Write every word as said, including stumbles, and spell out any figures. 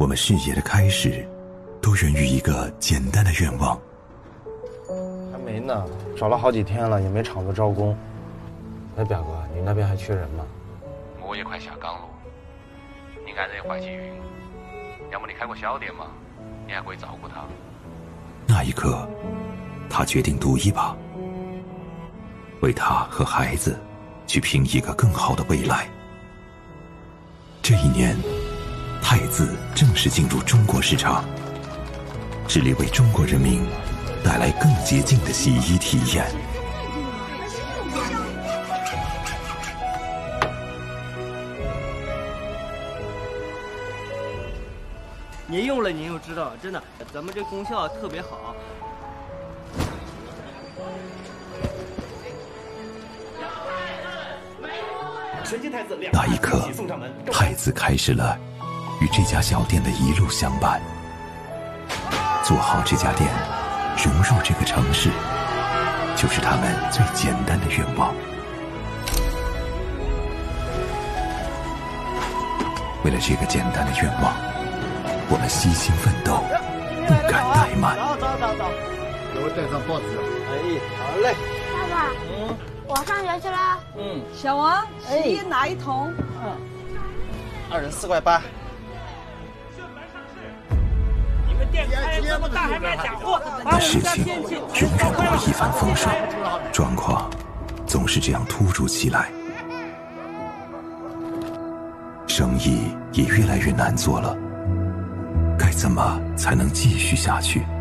我们事业的开始，都源于一个简单的愿望。 还没呢，找了好几天了，也没厂子招工。哎，表哥，你那边还缺人吗？ 我也快下岗了。你爱人怀起孕，要么你开个小店嘛，你还可以照顾她。 那一刻，他决定赌一把，为他和孩子去拼一个更好的未来。这一年，太子正式进入中国市场，致力为中国人民带来更洁净的洗衣体验。 您用了您就知道，真的，咱们这功效特别好。 那一刻，太子开始了与这家小店的一路相伴。做好这家店，融入这个城市，就是他们最简单的愿望。为了这个简单的愿望，我们悉心奋斗，不敢怠慢。 走走走走，给我带上报纸。 哎，好嘞。 爸爸， 嗯， 我上学去了。 嗯， 小王，洗衣哪一桶？ 嗯，二十四块八。 你们店开这么大还卖假货？ 但事情永远不会一帆风顺，状况总是这样突如其来，生意也越来越难做了。该怎么才能继续下去？